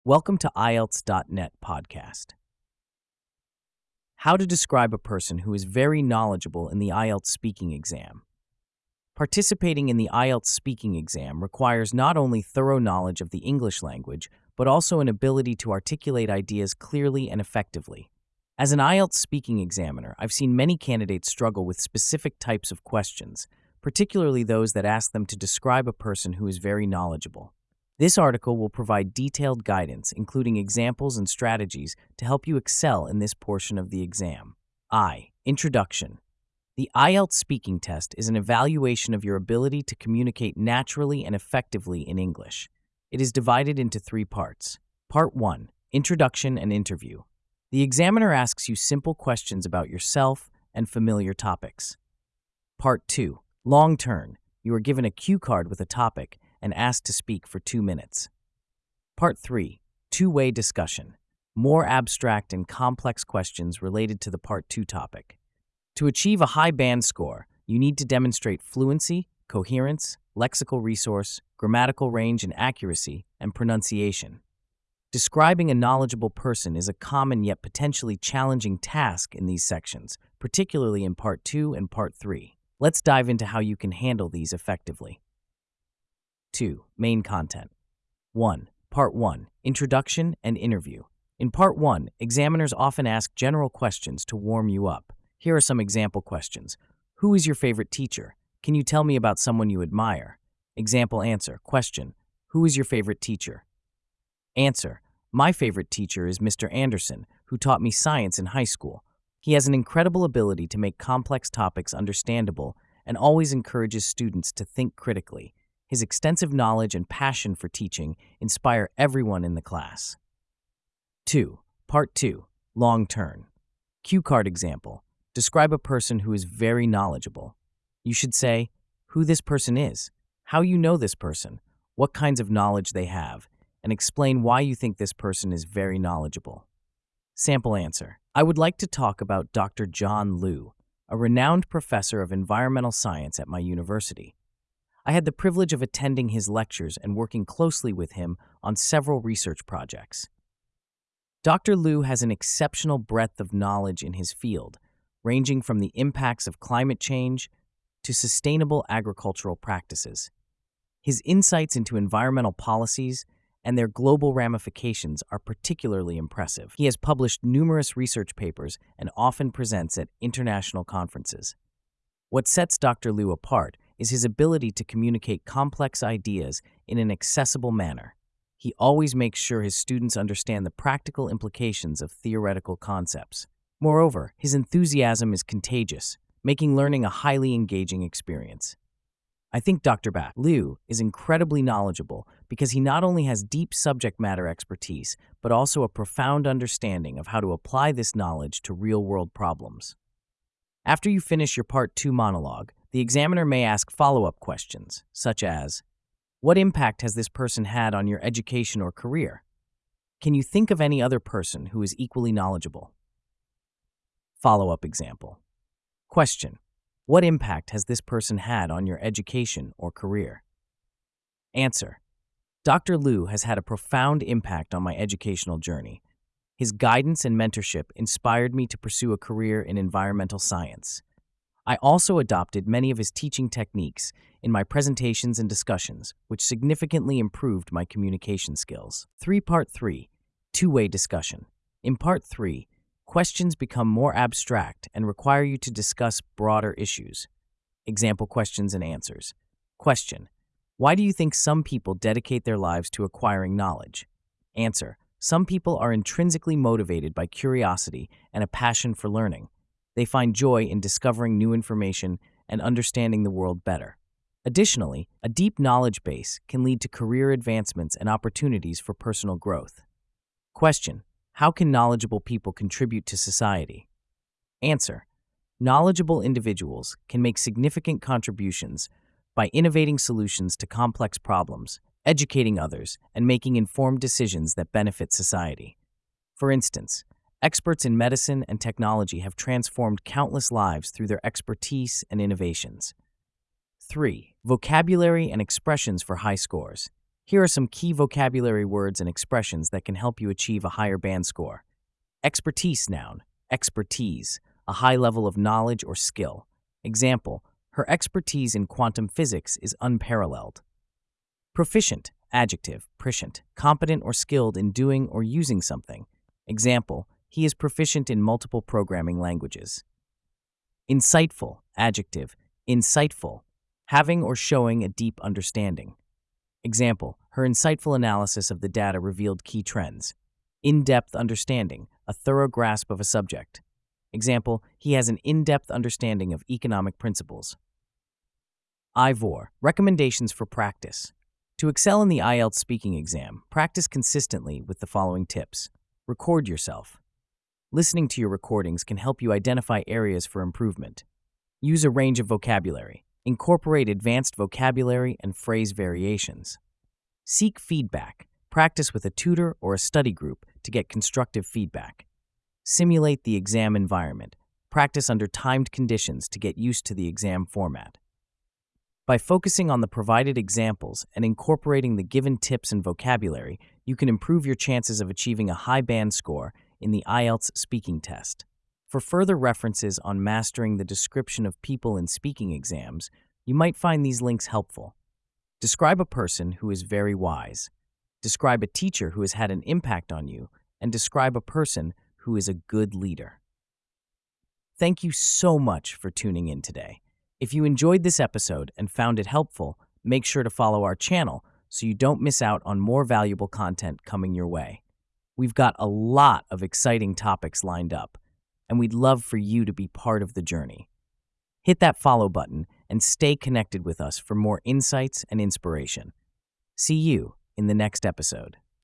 Welcome to IELTS.net podcast. How to describe a person who is very knowledgeable in the IELTS speaking exam. Participating in the IELTS speaking exam requires not only thorough knowledge of the English language, but also an ability to articulate ideas clearly and effectively. As an IELTS speaking examiner, I've seen many candidates struggle with specific types of questions, particularly those that ask them to describe a person who is very knowledgeable. This article will provide detailed guidance, including examples and strategies to help you excel in this portion of the exam. Introduction. The IELTS speaking test is an evaluation of your ability to communicate naturally and effectively in English. It is divided into 3 parts. Part 1. Introduction and interview. The examiner asks you simple questions about yourself and familiar topics. Part 2. Long turn. You are given a cue card with a topic and asked to speak for 2 minutes. Part 3. Two-way discussion. More abstract and complex questions related to the Part 2 topic. To achieve a high band score, you need to demonstrate fluency, coherence, lexical resource, grammatical range and accuracy, and pronunciation. Describing a knowledgeable person is a common yet potentially challenging task in these sections, particularly in Part 2 and Part 3. Let's dive into how you can handle these effectively. 2. Main content. 1. Part 1. Introduction and interview. In Part 1, examiners often ask general questions to warm you up. Here are some example questions. Who is your favorite teacher? Can you tell me about someone you admire? Example answer. Question. Who is your favorite teacher? Answer. My favorite teacher is Mr. Anderson, who taught me science in high school. He has an incredible ability to make complex topics understandable and always encourages students to think critically. His extensive knowledge and passion for teaching inspire everyone in the class. 2. Part 2. Long turn. Cue card example. Describe a person who is very knowledgeable. You should say who this person is, how you know this person, what kinds of knowledge they have, and explain why you think this person is very knowledgeable. Sample answer. I would like to talk about Dr. John Liu, a renowned professor of environmental science at my university. I had the privilege of attending his lectures and working closely with him on several research projects. Dr. Liu has an exceptional breadth of knowledge in his field, ranging from the impacts of climate change to sustainable agricultural practices. His insights into environmental policies and their global ramifications are particularly impressive. He has published numerous research papers and often presents at international conferences. What sets Dr. Liu apart is his ability to communicate complex ideas in an accessible manner. He always makes sure his students understand the practical implications of theoretical concepts. Moreover, his enthusiasm is contagious, making learning a highly engaging experience. I think Dr. Liu is incredibly knowledgeable because he not only has deep subject matter expertise, but also a profound understanding of how to apply this knowledge to real-world problems. After you finish your Part 2 monologue, the examiner may ask follow-up questions, such as, what impact has this person had on your education or career? Can you think of any other person who is equally knowledgeable? Follow-up example. Question. What impact has this person had on your education or career? Answer. Dr. Liu has had a profound impact on my educational journey. His guidance and mentorship inspired me to pursue a career in environmental science. I also adopted many of his teaching techniques in my presentations and discussions, which significantly improved my communication skills. Part 3. Two-way discussion. In Part 3, questions become more abstract and require you to discuss broader issues. Example questions and answers. Question. Why do you think some people dedicate their lives to acquiring knowledge? Answer. Some people are intrinsically motivated by curiosity and a passion for learning. They find joy in discovering new information and understanding the world better. Additionally, a deep knowledge base can lead to career advancements and opportunities for personal growth. Question. How can knowledgeable people contribute to society? Answer. Knowledgeable individuals can make significant contributions by innovating solutions to complex problems, educating others, and making informed decisions that benefit society. For instance, experts in medicine and technology have transformed countless lives through their expertise and innovations. 3. Vocabulary and expressions for high scores. Here are some key vocabulary words and expressions that can help you achieve a higher band score. Expertise noun, expertise, a high level of knowledge or skill. Example, her expertise in quantum physics is unparalleled. Proficient, adjective, prescient, competent or skilled in doing or using something. Example, he is proficient in multiple programming languages. Insightful, adjective, insightful, having or showing a deep understanding. Example, her insightful analysis of the data revealed key trends. In-depth understanding, a thorough grasp of a subject. Example, he has an in-depth understanding of economic principles. IVOR, recommendations for practice. To excel in the IELTS speaking exam, practice consistently with the following tips. Record yourself. Listening to your recordings can help you identify areas for improvement. Use a range of vocabulary. Incorporate advanced vocabulary and phrase variations. Seek feedback. Practice with a tutor or a study group to get constructive feedback. Simulate the exam environment. Practice under timed conditions to get used to the exam format. By focusing on the provided examples and incorporating the given tips and vocabulary, you can improve your chances of achieving a high band score in the IELTS speaking test. For further references on mastering the description of people in speaking exams, you might find these links helpful. Describe a person who is very wise. Describe a teacher who has had an impact on you, and describe a person who is a good leader. Thank you so much for tuning in today. If you enjoyed this episode and found it helpful, make sure to follow our channel so you don't miss out on more valuable content coming your way. We've got a lot of exciting topics lined up, and we'd love for you to be part of the journey. Hit that follow button and stay connected with us for more insights and inspiration. See you in the next episode.